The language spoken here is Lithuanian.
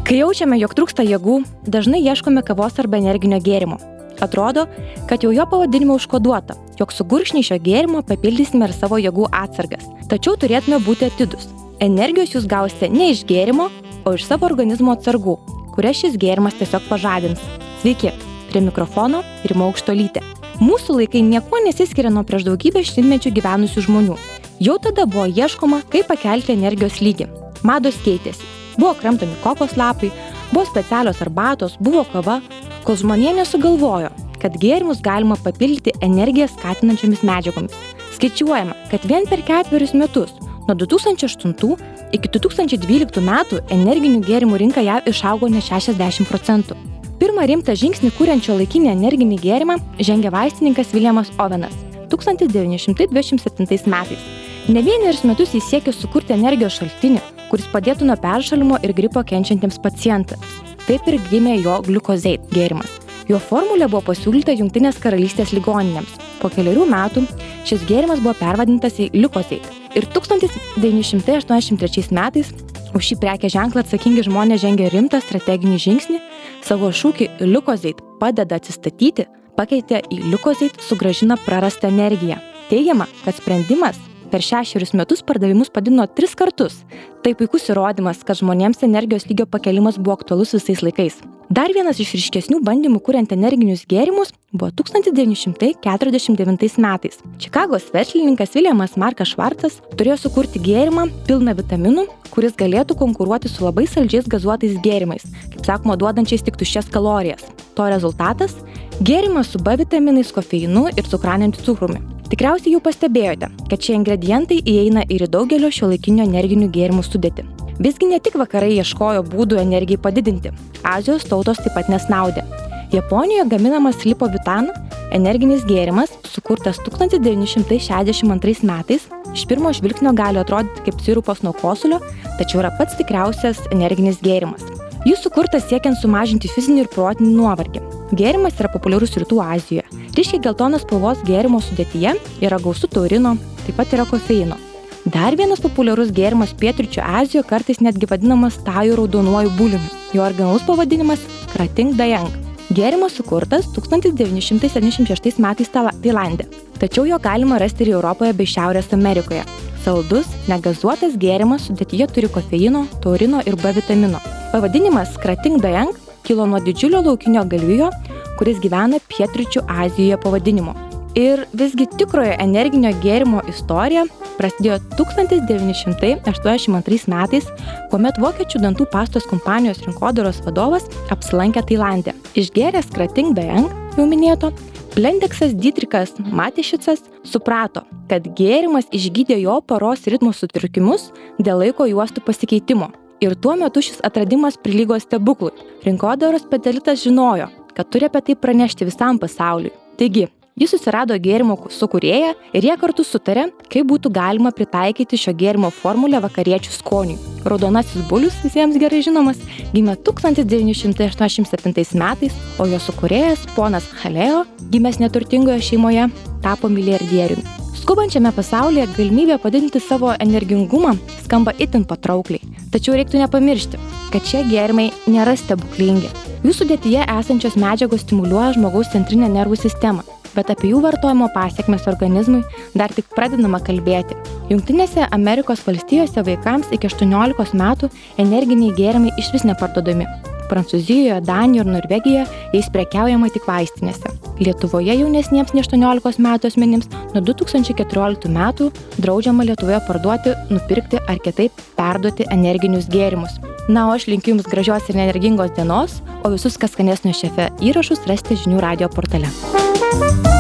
Kai jaučiame, jog trūksta jėgų, dažnai ieškome kavos arba energinio gėrimo. Atrodo, kad jau jo pavadinime užkoduota, jog su gurkšnį šio gėrimo papildysime ir savo jėgų atsargas. Tačiau turėtume būti atidūs. Energijos jūs gausite ne iš gėrimo, o iš savo organizmo atsargų, kurias šis gėrimas tiesiog pažadins. Sveiki, prie mikrofono Rima Aukštuolytė. Mūsų laikai niekuo nesiskiria nuo prieš daugybę šimtmečių gyvenusių žmonių. Jau tada buvo ieškoma, kaip pakelti energijos lygį. Mados keitėsi. Buvo kramtomi kokos lapai, buvo specialios arbatos, buvo kava, kol žmonė nesugalvojo, kad gėrimus galima papildyti energiją skatinančiomis medžiagomis. Skaičiuojama, kad vien per 4 metus, nuo 2008 iki 2012 metų, energinių gėrimų rinka JAV išaugo net 60%. Pirmą rimtą žingsnį kuriančio laikinį energinį gėrimą žengė vaistininkas Williamas Owenas 1927 metais. Ne vienerius metus jis siekė sukurti energijos šaltinį, kuris padėtų nuo peršalimo ir gripo kenčiantiems pacientams. Taip ir gimė jo Glucozade gėrimas. Jo formulė buvo pasiūlyta Jungtinės karalystės ligoninėms. Po 4 metų šis gėrimas buvo pervadintas į Lucozade. Ir 1983 metais už šį prekės ženklą atsakingi žmonės žengė rimtą strateginį žingsnį, savo šūkį Lucozade padeda atsistatyti, pakeitė į Lucozade sugrąžina prarastą energiją. Teigiama, kad sprendimas per 6 metus pardavimus padidino 3 kartus. Tai puikus įrodymas, kad žmonėms energijos lygio pakelimas buvo aktualus visais laikais. Dar vienas iš ryškesnių bandymų kuriant energinius gėrimus buvo 1949 metais. Čikagos verslininkas Williamas Markas Švarcas turėjo sukurti gėrimą pilną vitaminų, kuris galėtų konkuruoti su labai saldžiais gazuotais gėrimais, kaip sakoma, duodančiais tik tuščias kalorijas. To rezultatas – gėrimas su B vitaminais, kofeinu ir cukranendriu cukrumi. Tikriausiai jau pastebėjote, kad šie ingredientai įeina ir į daugelio šiuolaikinių energinių gėrimų sudėtį. Visgi ne tik vakarai ieškojo būdų energijai padidinti. Azijos tautos taip pat nesnaudė. Japonijoje gaminamas lipovitan, energinis gėrimas, sukurtas 1962 metais, iš pirmo žvilgsnio gali atrodyti kaip sirupas nuo kosulio, tačiau yra pats tikriausias energinis gėrimas. Jis sukurtas siekiant sumažinti fizinį ir protinį nuovargį. Gėrimas yra populiarus Rytų Azijoje. Ryškiai geltonos spalvos gėrimo sudėtyje yra gausu taurino, taip pat yra kofeino. Dar vienas populiarus gėrimas Pietryčių Azijoje kartais netgi vadinamas tajų raudonuoju buliumi. Jo originalus pavadinimas Krating Dajang. Gėrimas sukurtas 1976 metais Tailande, tačiau jo galima rasti ir Europoje bei Šiaurės Amerikoje. Saldus, negazuotas gėrimas sudėtyje turi kofeino, taurino ir B vitamino. Pavadinimas Krating Dajang kilo nuo didžiulio laukinio galvijo, kuris gyvena Pietryčių Azijoje pavadinimu. Ir visgi tikrojo energinio gėrimo istorija prasidėjo 1982 metais, kuomet vokiečių dantų pastos kompanijos rinkodaros vadovas apsilankė Tailande. Išgėręs Krating Dajang, jau minėto, Blendeksas Dietrichas Mateschicas suprato, kad gėrimas išgydė jo paros ritmo sutrikimus dėl laiko juostų pasikeitimo. Ir tuo metu šis atradimas prilygo stebuklui. Rinkodaros specialistas žinojo, kad turi apie tai pranešti visam pasauliui. Taigi, jis susirado gėrimo sukūrėją ir jie kartu sutarė, kaip būtų galima pritaikyti šio gėrimo formulę vakariečių skoniui. Raudonasis bulius, visiems gerai žinomas, gimė 1987 metais, o jo sukūrėjas, ponas Haleo, gimęs neturtingoje šeimoje, tapo milijardieriumi. Skubančiame pasaulyje galimybė padidinti savo energingumą skamba itin patraukliai. Tačiau reiktų nepamiršti, kad šie gėrimai nėra stebuklingi. Jų sudėtyje esančios medžiagos stimuliuoja žmogaus centrinę nervų sistemą, bet apie jų vartojimo pasekmes organizmui dar tik pradedama kalbėti. Jungtinėse Amerikos valstijose vaikams iki 18 metų energiniai gėrimai išvis neparduodami. Prancūzijoje, Danijoje ir Norvegijoje jais prekiaujama tik vaistinėse. Lietuvoje jaunesniems nei 18 metų asmenims nuo 2014 metų draudžiama Lietuvoje parduoti, nupirkti ar kitaip perduoti energinius gėrimus. Na, o aš linkiu Jums gražios ir energingos dienos, o visus Kas skanesnio šefe įrašus rasite žinių radijo portale.